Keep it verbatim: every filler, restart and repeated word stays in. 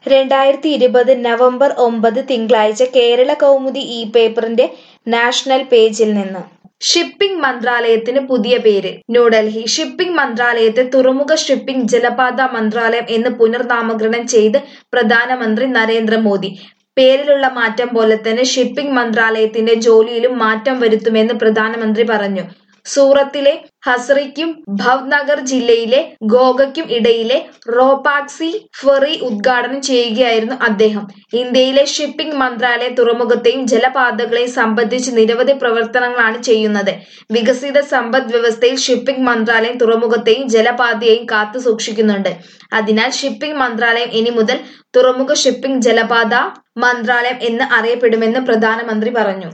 രണ്ടായിരത്തി ഇരുപത് നവംബർ ഒമ്പത് തിങ്കളാഴ്ച കേരള കൗമുദി ഈ പേപ്പറിന്റെ നാഷണൽ പേജിൽ നിന്ന്. ഷിപ്പിംഗ് മന്ത്രാലയത്തിന് പുതിയ പേര്. ന്യൂഡൽഹി ഷിപ്പിംഗ് മന്ത്രാലയത്തെ തുറമുഖ ഷിപ്പിംഗ് ജലപാത മന്ത്രാലയം എന്ന് പുനർനാമകരണം ചെയ്ത് പ്രധാനമന്ത്രി നരേന്ദ്ര മോദി. പേരിലുള്ള മാറ്റം പോലെ തന്നെ ഷിപ്പിംഗ് മന്ത്രാലയത്തിന്റെ ജോലിയിലും മാറ്റം വരുത്തുമെന്ന് പ്രധാനമന്ത്രി പറഞ്ഞു. സൂറത്തിലെ ഹസ്രിക്കും ഭവ്നഗർ ജില്ലയിലെ ഗോഗയ്ക്കും ഇടയിലെ റോപാക്സി ഫെറി ഉദ്ഘാടനം ചെയ്യുകയായിരുന്നു അദ്ദേഹം. ഇന്ത്യയിലെ ഷിപ്പിംഗ് മന്ത്രാലയം തുറമുഖത്തെയും ജലപാതകളെയും സംബന്ധിച്ച് നിരവധി പ്രവർത്തനങ്ങളാണ് ചെയ്യുന്നത്. വികസിത സമ്പദ് വ്യവസ്ഥയിൽ ഷിപ്പിംഗ് മന്ത്രാലയം തുറമുഖത്തെയും ജലപാതയെയും കാത്തു സൂക്ഷിക്കുന്നുണ്ട്. അതിനാൽ ഷിപ്പിംഗ് മന്ത്രാലയം ഇനി മുതൽ തുറമുഖ ഷിപ്പിംഗ് ജലപാത മന്ത്രാലയം എന്ന് അറിയപ്പെടുമെന്ന് പ്രധാനമന്ത്രി പറഞ്ഞു.